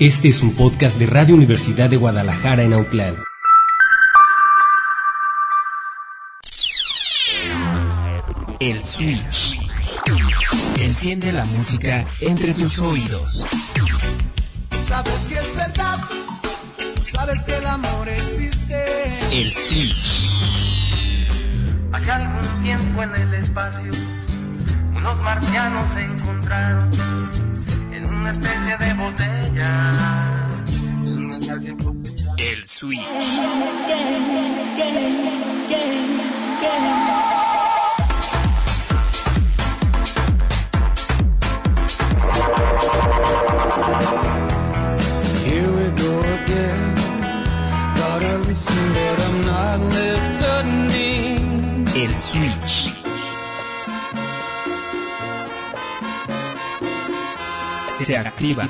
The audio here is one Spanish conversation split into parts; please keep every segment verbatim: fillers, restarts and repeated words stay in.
Este es un podcast de Radio Universidad de Guadalajara en Autlán. El Switch. Enciende la música entre tus oídos. Sabes que es verdad, sabes que el amor existe. El Switch. Hace algún tiempo en el espacio, unos marcianos se encontraron en una especie de botella. El Switch. Here we go again. Gotta listen, but I'm not listening. El Switch. Se activa.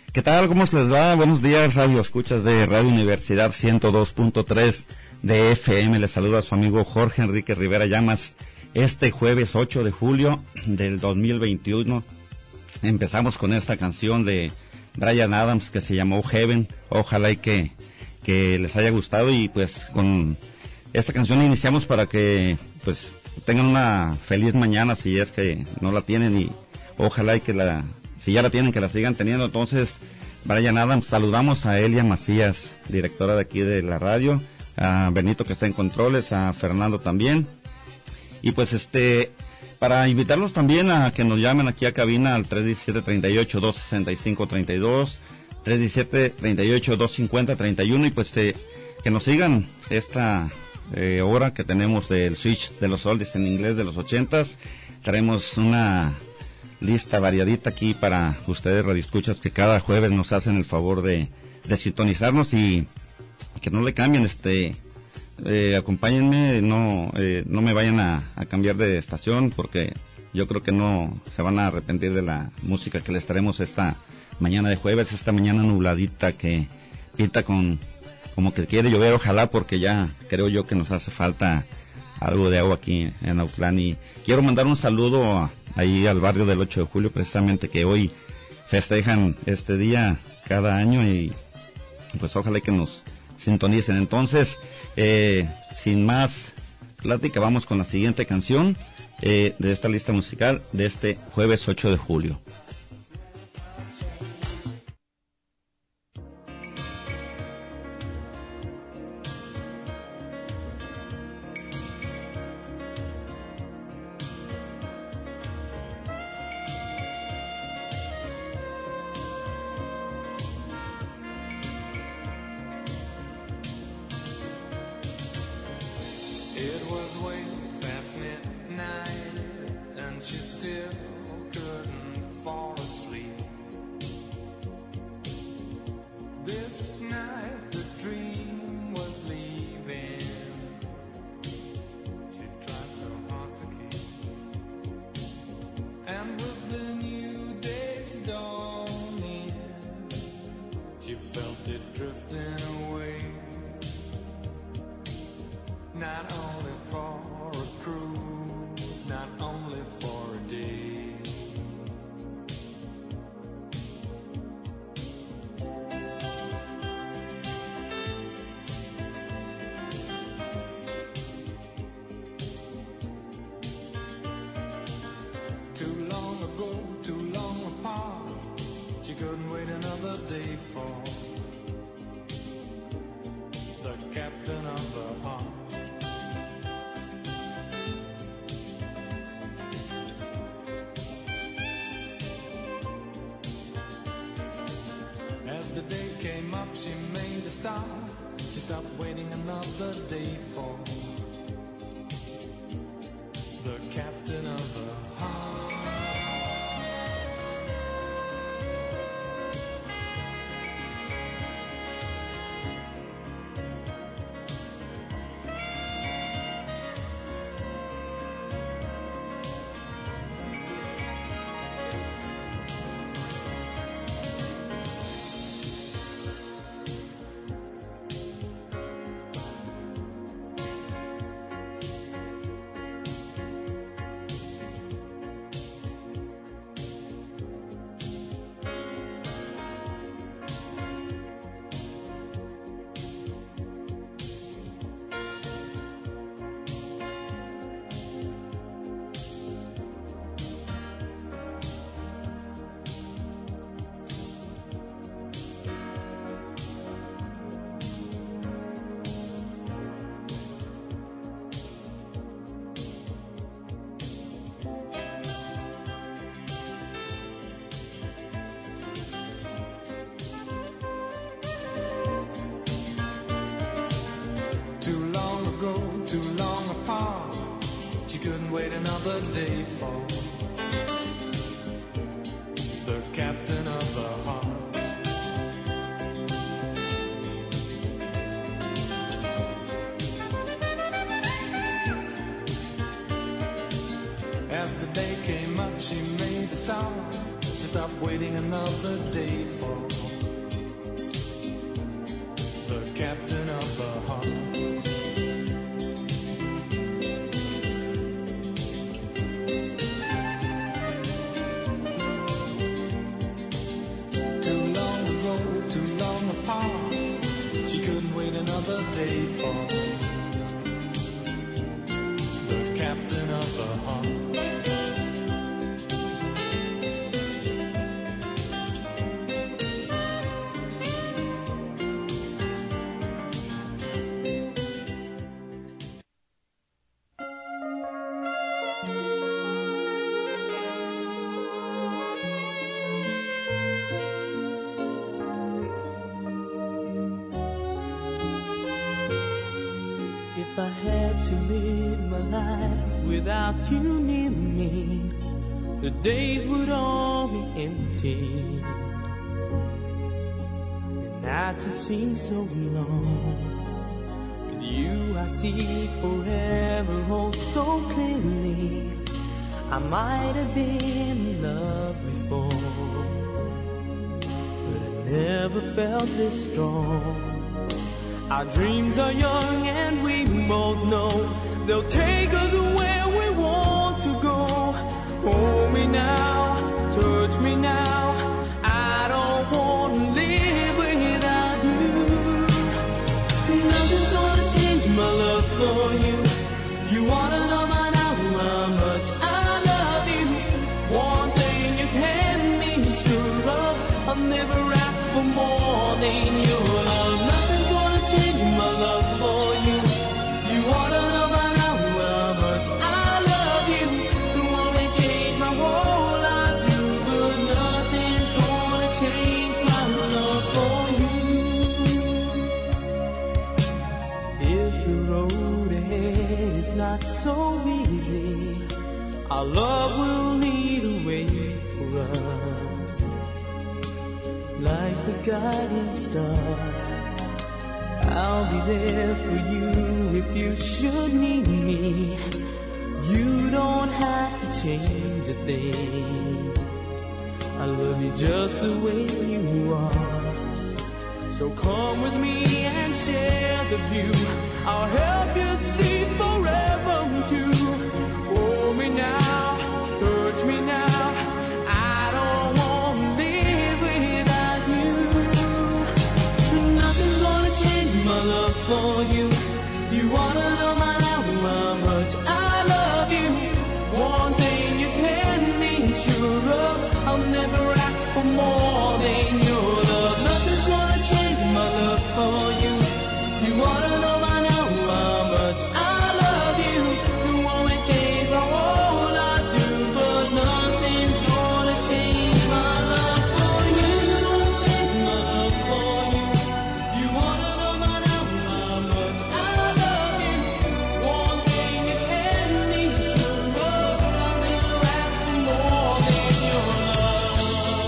¿Qué tal? ¿Cómo les va? Buenos días, radio escuchas de Radio Universidad ciento dos punto tres de F M. Les saluda a su amigo Jorge Enrique Rivera Llamas. Este jueves ocho de julio del dos mil veintiuno empezamos con esta canción de Bryan Adams que se llamó Heaven. Ojalá y que, que les haya gustado, y pues con esta canción iniciamos para que pues tengan una feliz mañana si es que no la tienen, y ojalá y que la, si ya la tienen, que la sigan teniendo. Entonces, Bryan Adams, saludamos a Elia Macías, directora de aquí de la radio, a Benito que está en controles, a Fernando también, y pues este, para invitarlos también a que nos llamen aquí a cabina al tres diecisiete, treinta y ocho, doscientos sesenta y cinco, treinta y dos, tres diecisiete, treinta y ocho, doscientos cincuenta, treinta y uno, y pues eh, que nos sigan esta eh, hora que tenemos del Switch de los oldies en inglés de los ochentas. Traemos una lista variadita aquí para ustedes radioescuchas que cada jueves nos hacen el favor de, de sintonizarnos, y que no le cambien, este eh, acompáñenme, no eh, no me vayan a, a cambiar de estación, porque yo creo que no se van a arrepentir de la música que les traemos esta mañana de jueves, esta mañana nubladita que pinta con como que quiere llover. Ojalá, porque ya creo yo que nos hace falta algo de agua aquí en Autlán. Y quiero mandar un saludo a, ahí al barrio del ocho de julio, precisamente, que hoy festejan este día cada año, y pues ojalá que nos sintonicen. Entonces, eh, sin más plática, vamos con la siguiente canción eh, de esta lista musical de este jueves ocho de julio. Wait another day for the captain of the heart. As the day came up, she made a start. She stopped waiting another day for I had to live my life without you near me, the days would all be empty. The nights would seem so long. With you I see forever oh so clearly. I might have been in love before, but I never felt this strong. Our dreams are young and we both know they'll take us where we want to go. Hold me now, touch me now, I don't want to live without you. Nothing's gonna change my love for you. You wanna know by now how much I love you. One thing you can be sure of, I'll never ask for more than your love. Nothing's gonna change my love for you. You wanna know by now how much I love you. You wanna change my whole life, you, but nothing's gonna change my love for you. If the road ahead is not so easy, our love will lead a way for us, like the guiding star. I'll be there for you if you should need me. You don't have to change a thing. I love you just the way you are. So come with me and share the view. I'll help you see forever too. Hold me now, touch me now, I don't want to live without you. Nothing's gonna change my love for you. You wanna know my now how much I love you. One thing you can be sure of, I'll never ask for more than your love. Nothing's gonna change my love for you. You wanna know my now how much I love you. You wanna change my whole life too, but nothing's gonna change my love for you. Gonna change my love for you. You wanna know my now how much I love you. One thing you can be sure of, I'll never ask for more than your love.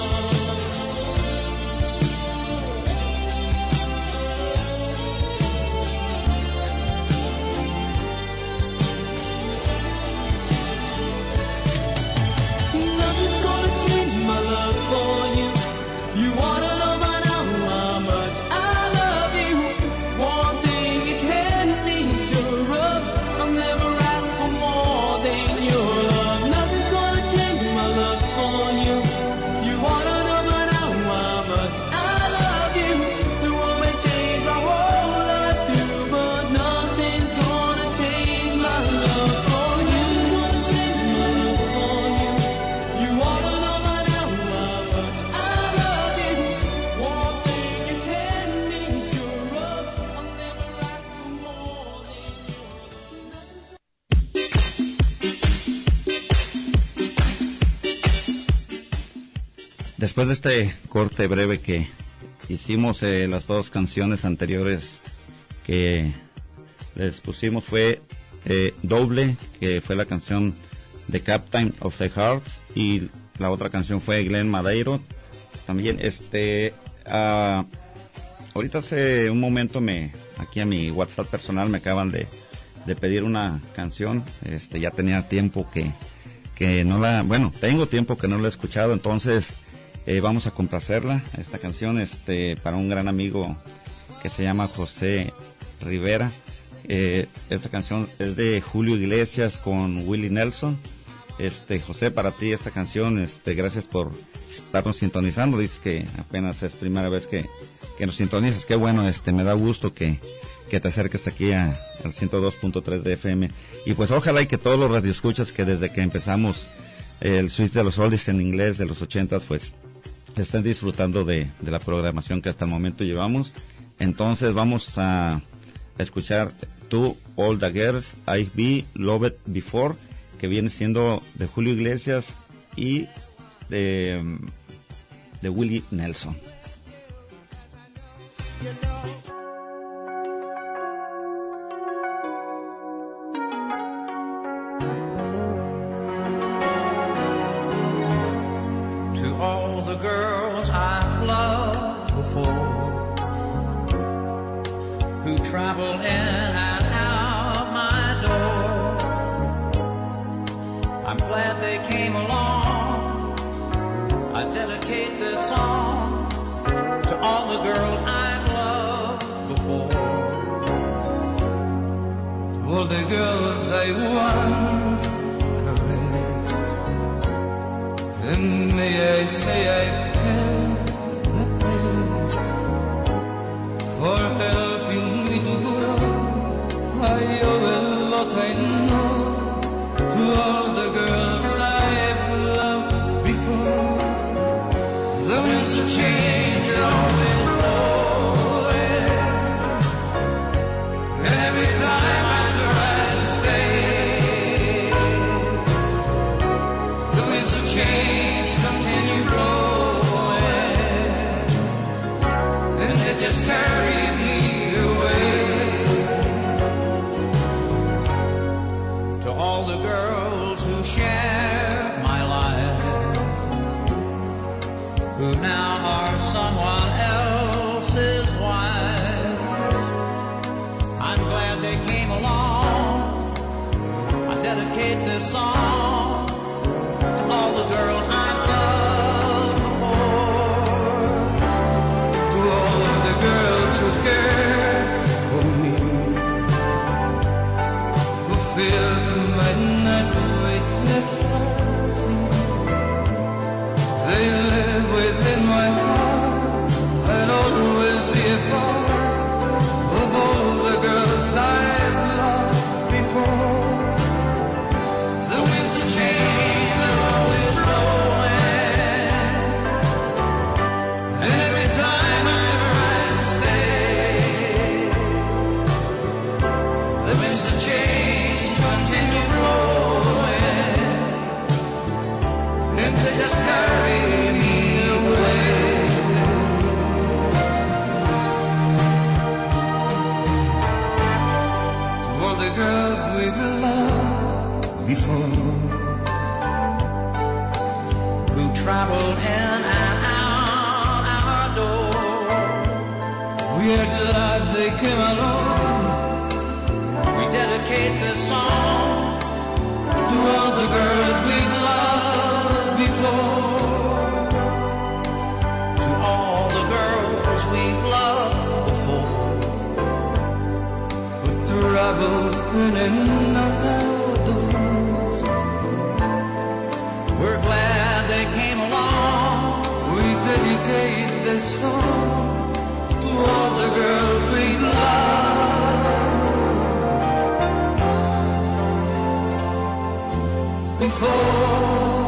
Nothing's gonna change my love for you. You wanna know by now how much I love you. One thing you can be sure of, I'll never ask for more than your love. Nothing's gonna change my love for you. You wanna know by now how much I love you. You won't change my whole life too, but nothing's gonna change my love for you. Nothing's gonna change my love for you. You wanna know by now how much I love you. One thing you can be sure of, I'll never ask for more than your love. Después de este corte breve que hicimos, eh, las dos canciones anteriores que les pusimos fue eh, Doble, que fue la canción de Captain of the Hearts, y la otra canción fue Glenn Madeiro. También, este, ah, ahorita hace un momento me, aquí a mi WhatsApp personal me acaban de, de pedir una canción. Este, ya tenía tiempo que, que no la, bueno, tengo tiempo que no la he escuchado, entonces eh, vamos a complacerla, esta canción, este, para un gran amigo que se llama José Rivera. Eh, esta canción es de Julio Iglesias con Willie Nelson. Este, José, para ti esta canción, este, gracias por estarnos sintonizando. Dices que apenas es primera vez que, que nos sintonizas. Qué bueno, este, me da gusto que, que te acerques aquí a, al ciento dos punto tres de F M. Y pues ojalá y que todos los radioescuchas que desde que empezamos el Switch de los Oldies en inglés de los ochentas, pues estén disfrutando de, de la programación que hasta el momento llevamos. Entonces vamos a escuchar To All the Girls I've Been Loved Before, que viene siendo de Julio Iglesias y de, de Willie Nelson. travel in and out my door. I'm glad they came along. I dedicate this song to all the girls I've loved before. To all the girls I once caressed, and may I say I paid the best for helping me to grow. I owe a lot, I know, to all the girls I've loved before. The winds of change are always blowing, and every time I try to stay, the winds of change continue blowing, and they just carry me away. To all the girls who share my life, who now are someone else's wife, I'm glad they came along. I dedicate this song to all the girls I've loved before. To all the girls who care for me, who fill my nights with ecstasy. They live within my heart. I'll always be a part of all the girls I've loved before. The winds of change are always blowing, and every time I try to stay, the winds of change continue blowing, and they just carry me away. To all the girls we've loved before, who traveled in and out our door, we're glad they came along. We dedicate this song to all the girls we've loved before. To all the girls we've loved before, who traveled in and out our doors. We're glad they came along. We dedicate this song to all the girls we've loved before.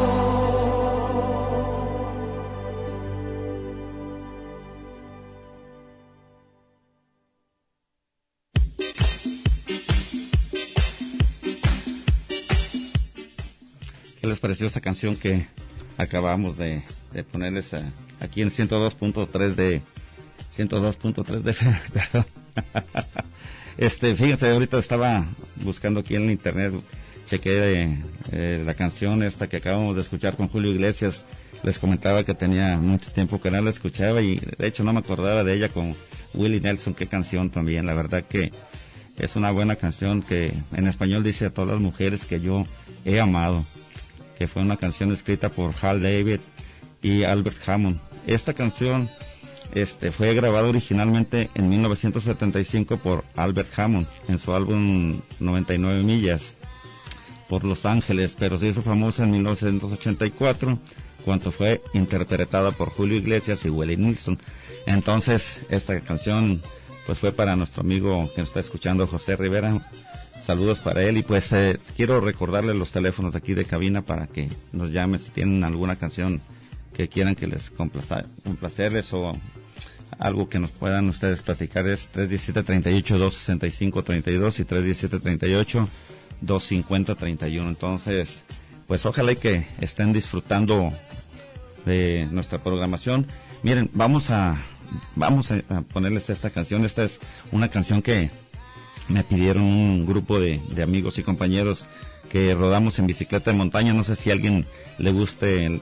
¿Qué les pareció esta canción que acabamos de, de ponerles a, aquí en ciento dos punto tres de ciento dos punto tres de F M? Perdón. Este, fíjense, ahorita estaba buscando aquí en el internet, chequé eh, la canción esta que acabamos de escuchar con Julio Iglesias. Les comentaba que tenía mucho tiempo que no la escuchaba y de hecho no me acordaba de ella con Willie Nelson. Qué canción también, la verdad que es una buena canción que en español dice a todas las mujeres que yo he amado, que fue una canción escrita por Hal David y Albert Hammond. Esta canción este, fue grabada originalmente en mil novecientos setenta y cinco por Albert Hammond en su álbum noventa y nueve millas por Los Ángeles, pero se hizo famosa en mil novecientos ochenta y cuatro cuando fue interpretada por Julio Iglesias y Willie Nelson. Entonces esta canción pues fue para nuestro amigo que nos está escuchando, José Rivera. Saludos para él y pues eh, quiero recordarles los teléfonos aquí de cabina para que nos llamen si tienen alguna canción que quieran que les complaza, complacerles o algo que nos puedan ustedes platicar. Es tres uno siete, tres ocho, dos seis cinco, tres dos y tres uno siete, tres ocho, dos cinco cero, tres uno. Entonces, pues ojalá y que estén disfrutando de nuestra programación. Miren, vamos a vamos a, a ponerles esta canción. Esta es una canción que me pidieron un grupo de, de amigos y compañeros que rodamos en bicicleta de montaña. No sé si a alguien le guste el,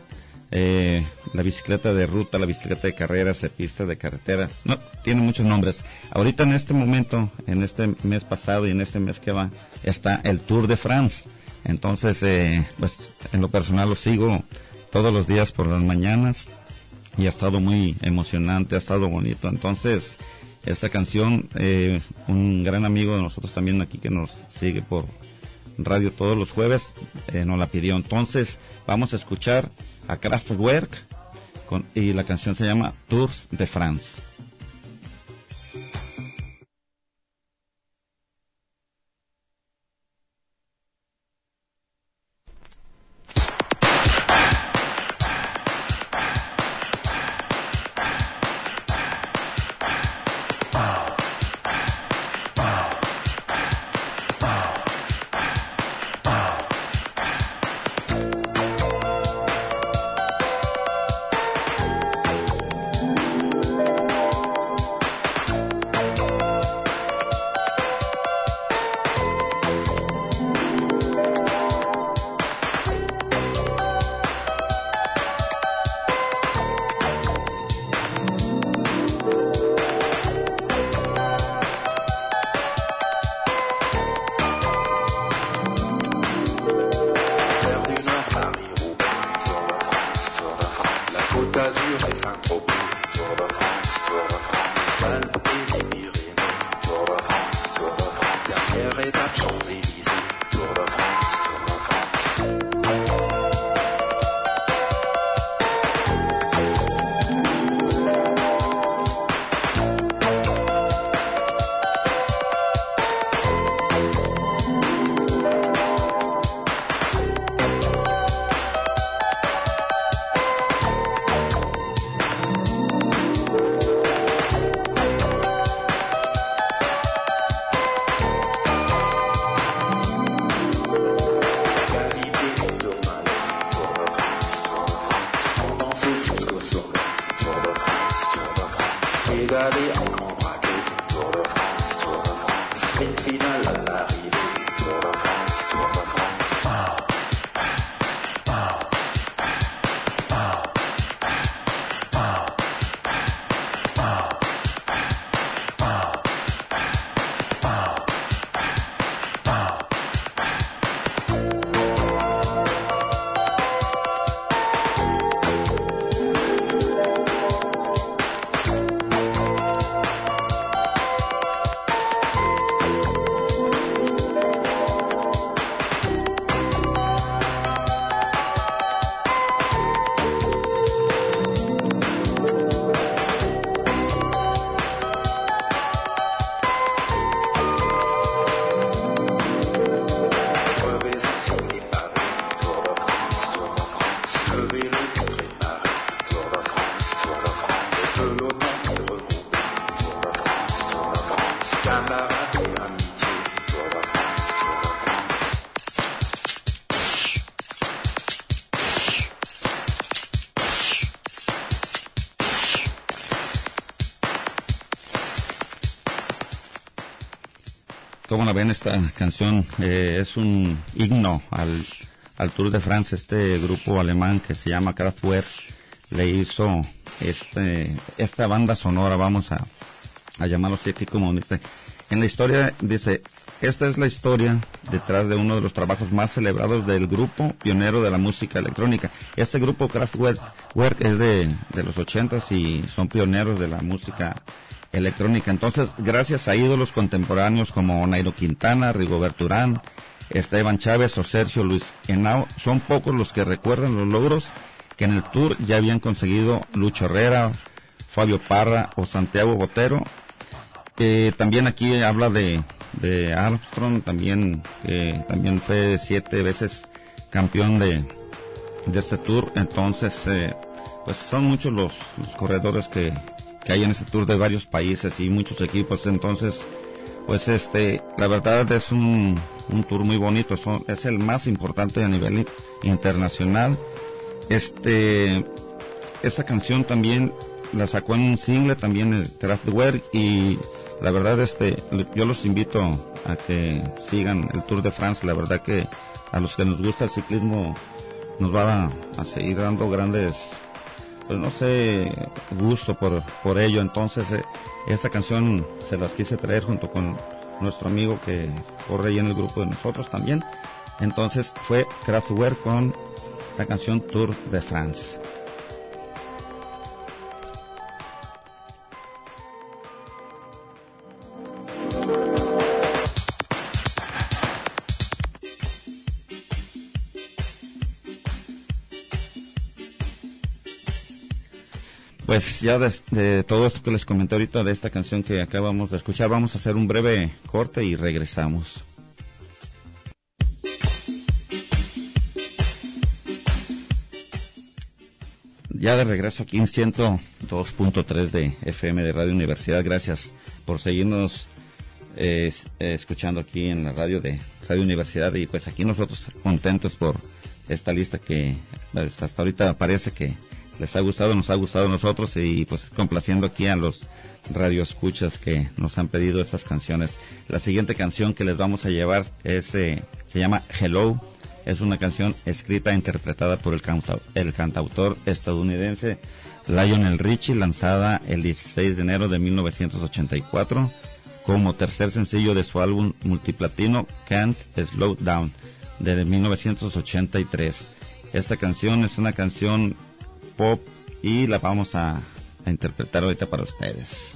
eh, la bicicleta de ruta, la bicicleta de carreras, de pistas de carretera, no, tiene muchos nombres. Ahorita en este momento, en este mes pasado y en este mes que va, está el Tour de France. Entonces, eh, pues en lo personal lo sigo todos los días por las mañanas y ha estado muy emocionante, ha estado bonito. Entonces, esta canción, eh, un gran amigo de nosotros también aquí que nos sigue por radio todos los jueves, eh, nos la pidió. Entonces, vamos a escuchar a Kraftwerk con, y la canción se llama Tours de France. ¿Cómo la ven esta canción? Eh, es un himno al, al Tour de France. Este grupo alemán que se llama Kraftwerk le hizo este esta banda sonora, vamos a, a llamarlo así aquí como dice. En la historia dice, esta es la historia detrás de uno de los trabajos más celebrados del grupo pionero de la música electrónica. Este grupo Kraftwerk es de, de los ochentas y son pioneros de la música electrónica. Entonces, gracias a ídolos contemporáneos como Nairo Quintana, Rigoberto Urán, Esteban Chávez o Sergio Luis Henao, son pocos los que recuerdan los logros que en el Tour ya habían conseguido Lucho Herrera, Fabio Parra o Santiago Botero. Eh, también aquí habla de, de Armstrong, también eh, también fue siete veces campeón de, de este Tour. Entonces, eh, pues son muchos los, los corredores que que hay en este Tour de varios países y muchos equipos. Entonces, pues este, la verdad es un, un Tour muy bonito, son, es el más importante a nivel internacional. Este, esta canción también la sacó en un single también el Kraftwerk, y la verdad este, yo los invito a que sigan el Tour de France. La verdad que a los que nos gusta el ciclismo nos va a, a seguir dando grandes, pues no sé, gusto por, por ello. Entonces eh, esta canción se las quise traer junto con nuestro amigo que corre ahí en el grupo de nosotros también. Entonces fue Kraftwerk con la canción Tour de France. Pues ya de, de todo esto que les comenté ahorita de esta canción que acabamos de escuchar, vamos a hacer un breve corte y regresamos. Ya de regreso aquí en ciento dos punto tres de F M de Radio Universidad. Gracias por seguirnos eh, escuchando aquí en la radio de Radio Universidad, y pues aquí nosotros contentos por esta lista que pues, hasta ahorita parece que les ha gustado, nos ha gustado a nosotros, y pues complaciendo aquí a los radioescuchas que nos han pedido estas canciones. La siguiente canción que les vamos a llevar es, eh, se llama Hello. Es una canción escrita e interpretada por el, canta, el cantautor estadounidense Lionel Richie, lanzada el dieciséis de enero de mil novecientos ochenta y cuatro como tercer sencillo de su álbum multiplatino Can't Slow Down de mil novecientos ochenta y tres. Esta canción es una canción pop y la vamos a, a interpretar ahorita para ustedes.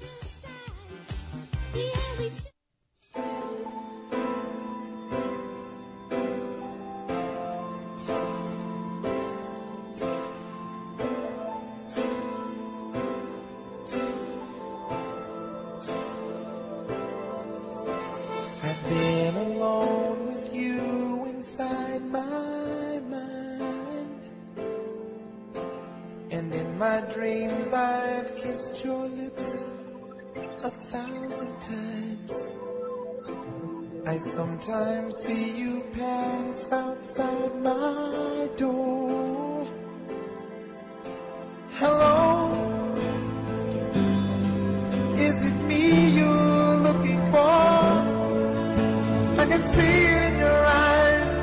I've been alone with you inside my mind, and in my dreams I've kissed your lips a thousand times. I sometimes see you pass outside my door. Hello, is it me you're looking for? I can see it in your eyes,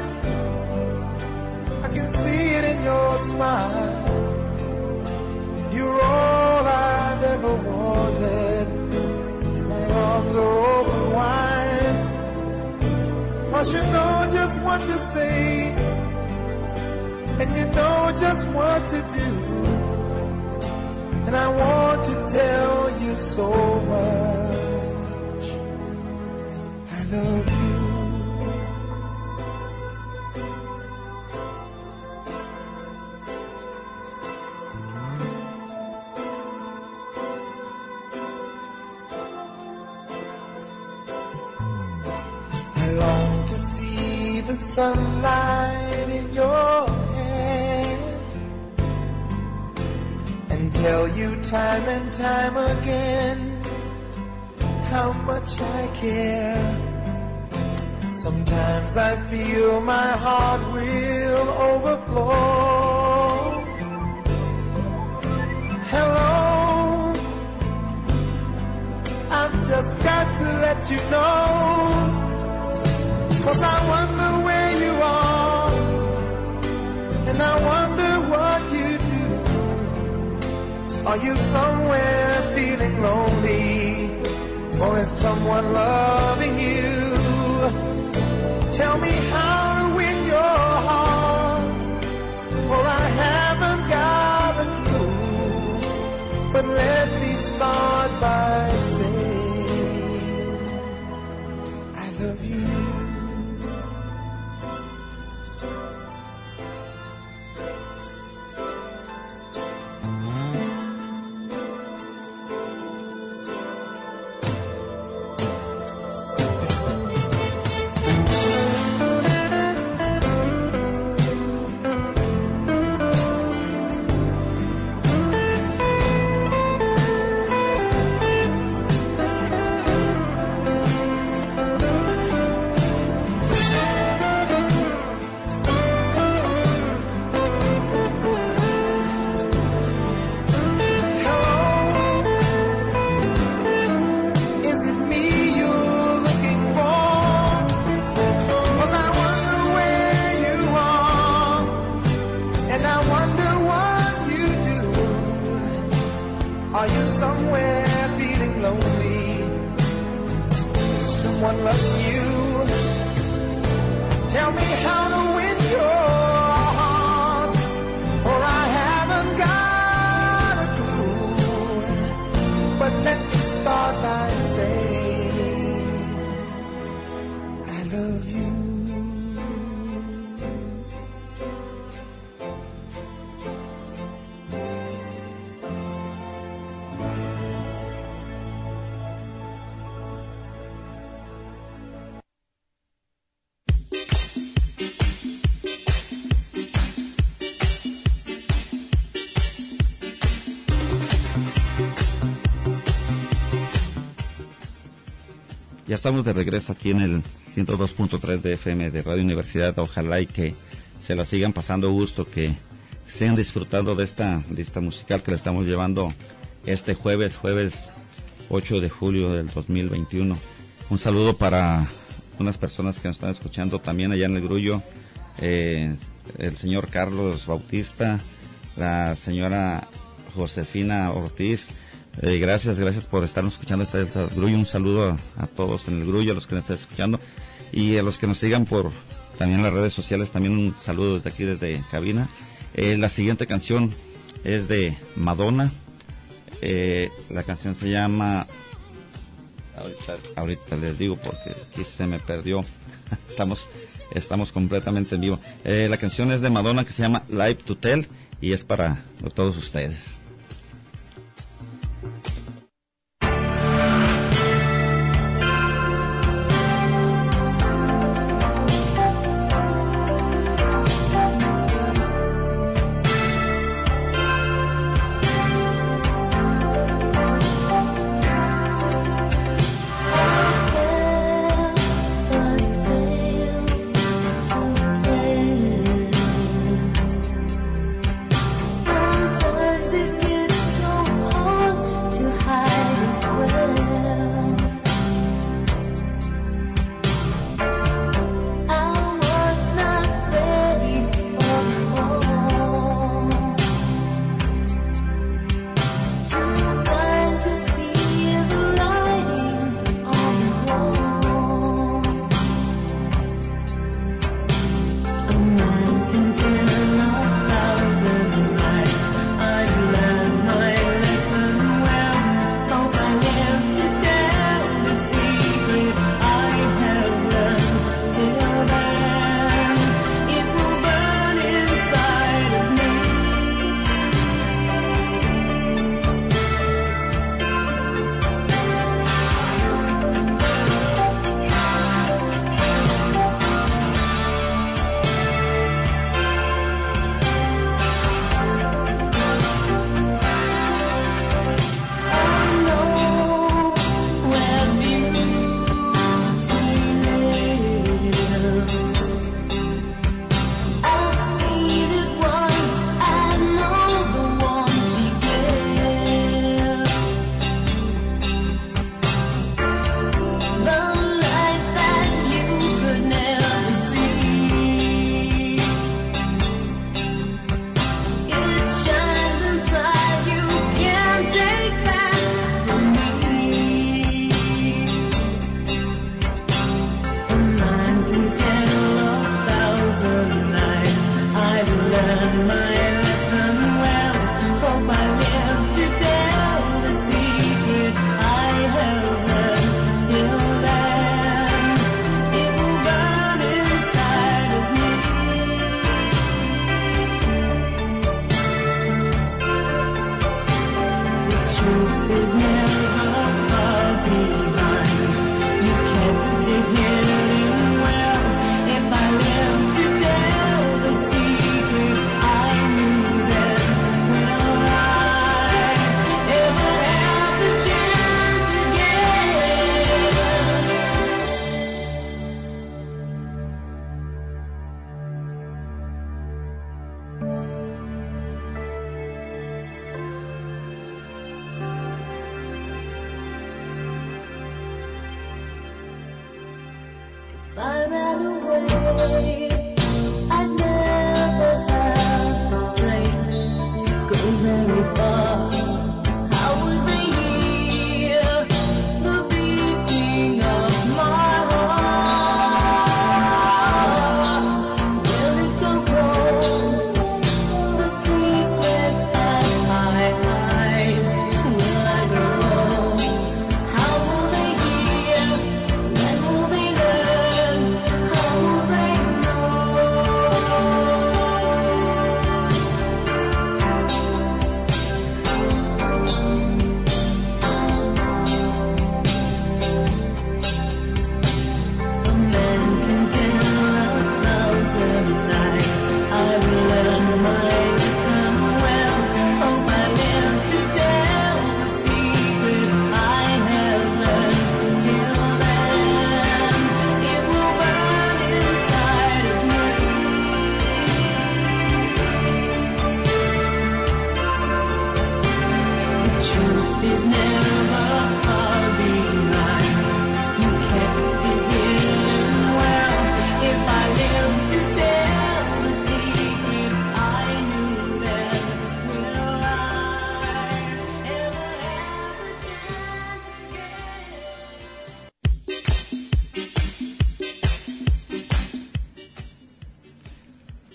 I can see it in your smile. You're all I've ever wanted, and my arms are open wide. Cause you know just what to say, and you know just what to do, and I want to tell you so much I love you. I long to see the sunlight in your hair and tell you time and time again how much I care. Sometimes I feel my heart will overflow. Hello, I've just got to let you know, 'cause I wonder where you are, and I wonder what you do. Are you somewhere feeling lonely, or is someone loving you? Tell me how to win your heart, for I haven't got a clue. But let me start by saying I love you. of you. Ya estamos de regreso aquí en el ciento dos punto tres de F M de Radio Universidad. Ojalá y que se la sigan pasando gusto, que sigan disfrutando de esta lista musical que le estamos llevando este jueves, jueves ocho de julio del dos mil veintiuno. Un saludo para unas personas que nos están escuchando también allá en el Grullo, eh, el señor Carlos Bautista, la señora Josefina Ortiz. Eh, gracias, gracias por estarnos escuchando esta, esta Grullo. Un saludo a, a todos en el Grullo, a los que nos están escuchando y a los que nos sigan por también en las redes sociales. También un saludo desde aquí, desde cabina. Eh, la siguiente canción es de Madonna. Eh, la canción se llama, ahorita, ahorita les digo porque aquí se me perdió. estamos, estamos completamente en vivo. Eh, la canción es de Madonna, que se llama Live to Tell, y es para todos ustedes.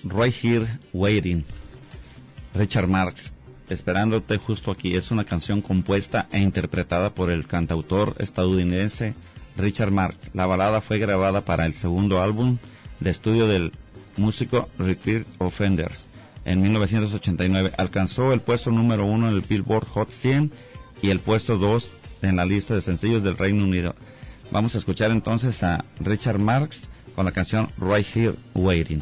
Right Here Waiting. Richard Marx, esperándote justo aquí. Es una canción compuesta e interpretada por el cantautor estadounidense Richard Marx. La balada fue grabada para el segundo álbum de estudio del músico Repeat Offenders en mil novecientos ochenta y nueve. Alcanzó el puesto número uno en el Billboard Hot cien y el puesto dos en la lista de sencillos del Reino Unido. Vamos a escuchar entonces a Richard Marx con la canción Right Here Waiting.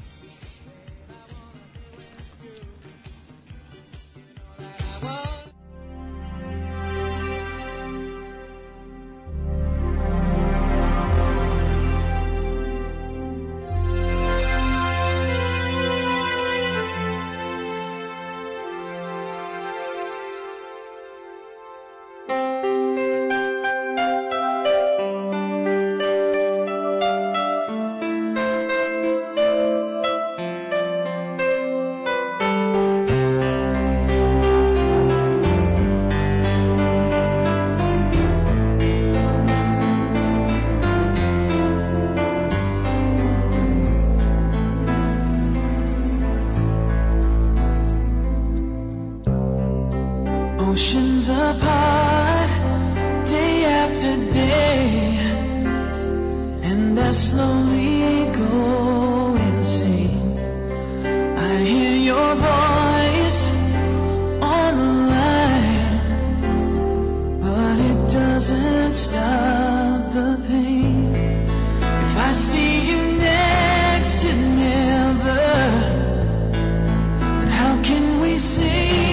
Oceans apart, day after day, and I slowly go insane. I hear your voice on the line, but it doesn't stop the pain. If I see you next to never, then how can we say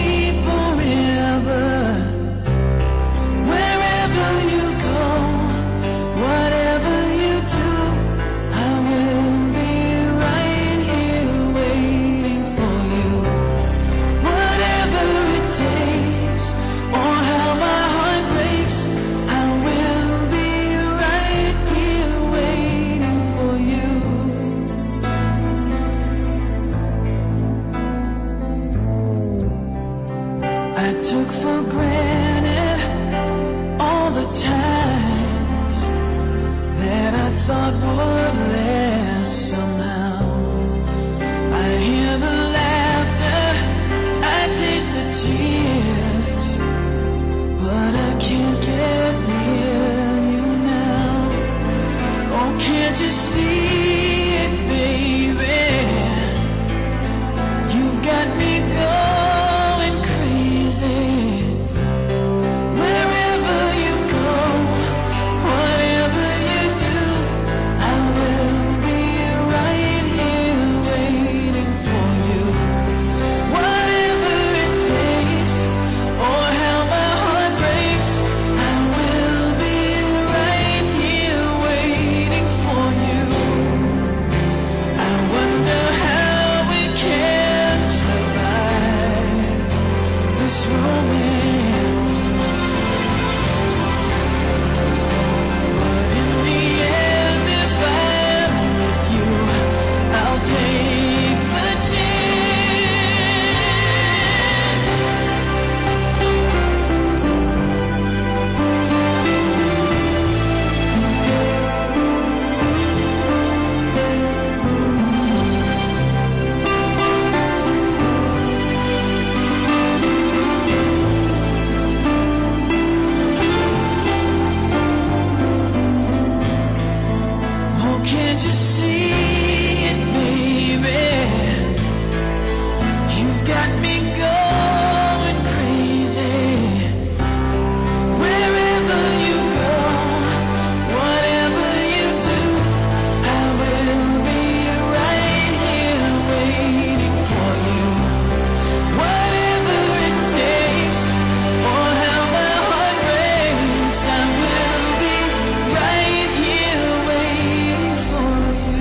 thought would last somehow. I hear the laughter, I taste the tears, but I can't get near you now. Oh, can't you see it, baby? You've got me going crazy. Wherever you go, whatever you do, I will be right here waiting for you. Whatever it takes, or how my heart breaks, I will be right here waiting for you. I wonder how we can survive this romance, but in the end, if I'm with you, I'll take the chance. Oh, can't you see it, baby? You've got me going crazy. Wherever you go, whatever you do, I will be right here waiting for you. Whatever it takes, or how my heart breaks, I will be right here waiting for you.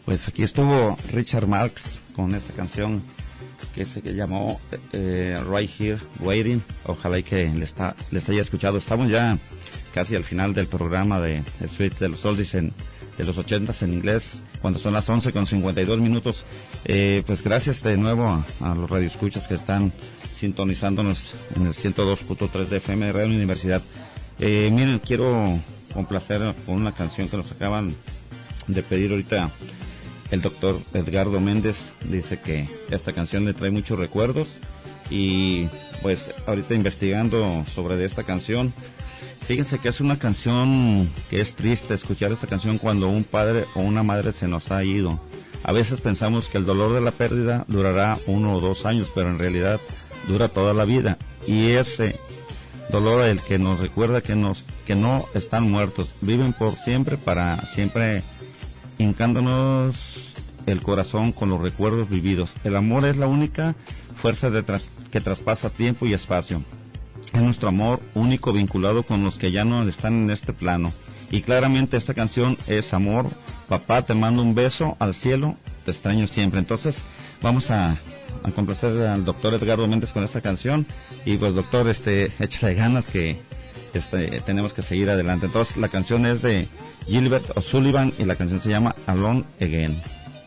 Pues aquí estuvo Richard Marx con esta canción que se llamó eh, Right Here Waiting. Ojalá y que les, está, les haya escuchado. Estamos ya casi al final del programa de el Suite de los Oldies en, de los ochentas en inglés, cuando son las once con cincuenta y dos minutos. Eh, pues gracias de nuevo a, a los radioescuchas que están sintonizándonos en el ciento dos punto tres de F M de Radio Universidad. Eh, miren, quiero complacer con una canción que nos acaban de pedir ahorita. El doctor Edgardo Méndez dice que esta canción le trae muchos recuerdos, y pues ahorita investigando sobre esta canción, fíjense que es una canción que es triste escuchar esta canción cuando un padre o una madre se nos ha ido. A veces pensamos que el dolor de la pérdida durará uno o dos años, pero en realidad dura toda la vida, y ese dolor el que nos recuerda que nos que no están muertos, viven por siempre, para siempre hincándonos el corazón con los recuerdos vividos. El amor es la única fuerza de tras, que traspasa tiempo y espacio. Es nuestro amor único vinculado con los que ya no están en este plano. Y claramente esta canción es amor. Papá, te mando un beso al cielo, te extraño siempre. Entonces vamos a, a complacer al doctor Edgardo Méndez con esta canción. Y pues doctor, este, échale ganas que este, tenemos que seguir adelante. Entonces la canción es de Gilbert O'Sullivan y la canción se llama Alone Again.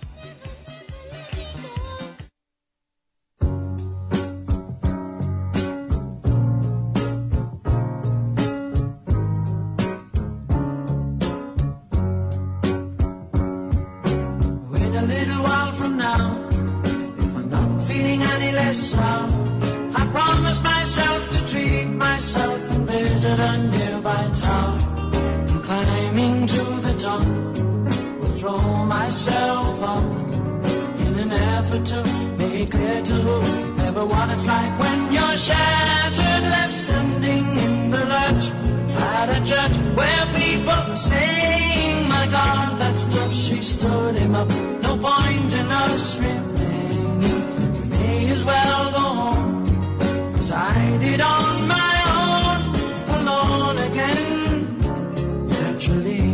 In a little while from now, if I'm not feeling any less sound, I promise myself to treat myself and visit a nearby town. Climbing to the top, will throw myself off in an effort to make clear to whoever what it's like when you're shattered, left standing in the lurch at a church where people are saying, my God, that's tough, she stood him up. No point in us remaining, we may as well go home, 'cause I did on my own, alone again. Naturally,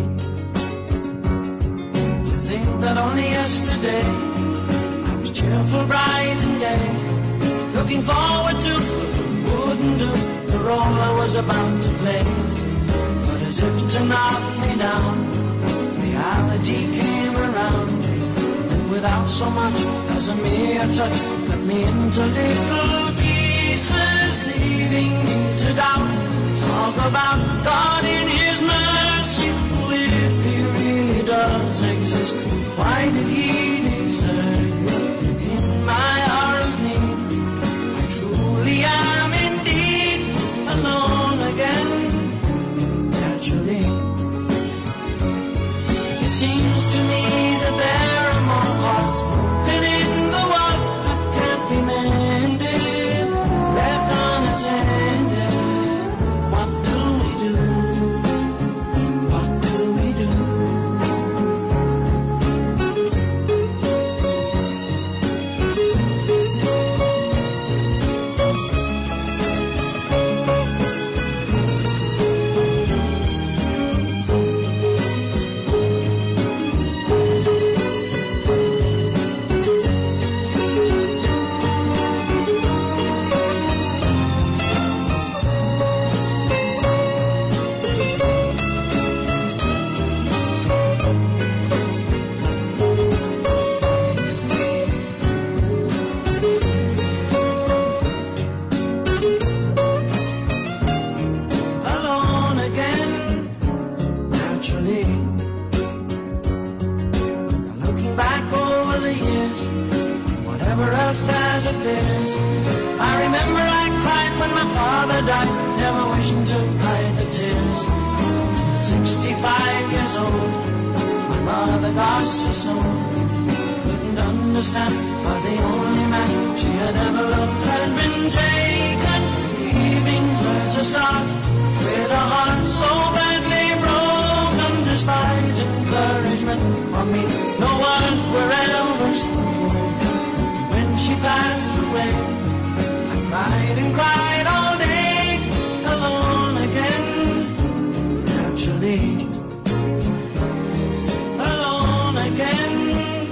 to think that only yesterday I was cheerful, bright and gay, looking forward to what wouldn't do the role I was about to play. But as if to knock me down, reality came around, and without so much as a mere touch, cut me into little pieces, leaving me to doubt. Talk about God in His mercy, if He really does exist, why did He desert me in my hour of need? I truly am indeed alone again. Naturally, it seems to me that there are more hearts broken in the world that can't be mended, left unattended. What do we do? What do we do? Alone again, naturally. I'm looking back over the years, whatever else that appears. I remember I cried when my father died, never wishing to hide the tears. At sixty-five years old, my mother lost her soul. Couldn't understand why the only man she had ever loved had been taken, leaving her to start with a heart so badly broken. Despite encouragement from me, no words were ever spoken. When she passed away, I cried and cried all day, alone again. Naturally, alone again.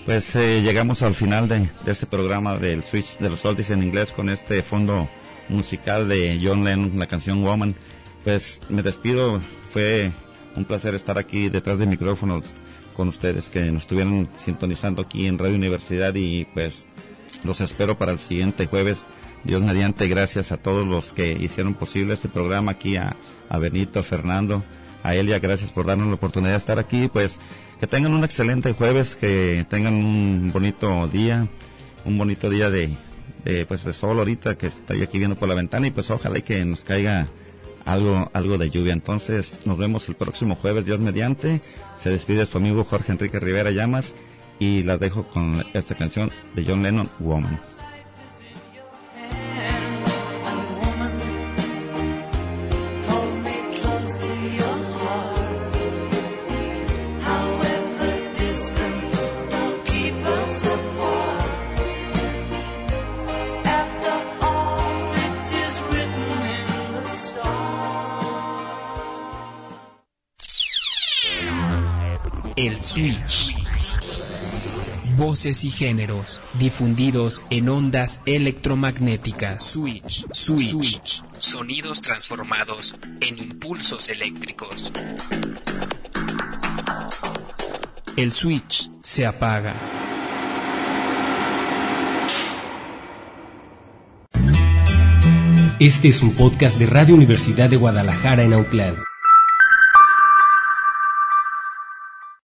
Pues eh, llegamos al final de, de este programa del Switch de los Oldies en inglés con este fondo musical de John Lennon, la canción Woman. Pues me despido, fue un placer estar aquí detrás de micrófonos con ustedes que nos estuvieron sintonizando aquí en Radio Universidad y pues los espero para el siguiente jueves, Dios mediante. Gracias a todos los que hicieron posible este programa, aquí a, a Benito, a Fernando, a Elia, gracias por darnos la oportunidad de estar aquí. Pues que tengan un excelente jueves, que tengan un bonito día, un bonito día de, de pues de sol ahorita que estoy aquí viendo por la ventana y pues ojalá y que nos caiga algo algo de lluvia. Entonces nos vemos el próximo jueves, Dios mediante. Se despide su amigo Jorge Enrique Rivera Llamas y las dejo con esta canción de John Lennon, Woman. El Switch. Voces y géneros difundidos en ondas electromagnéticas. Switch. Switch. Switch. Sonidos transformados en impulsos eléctricos. El switch se apaga. Este es un podcast de Radio Universidad de Guadalajara en Autlán.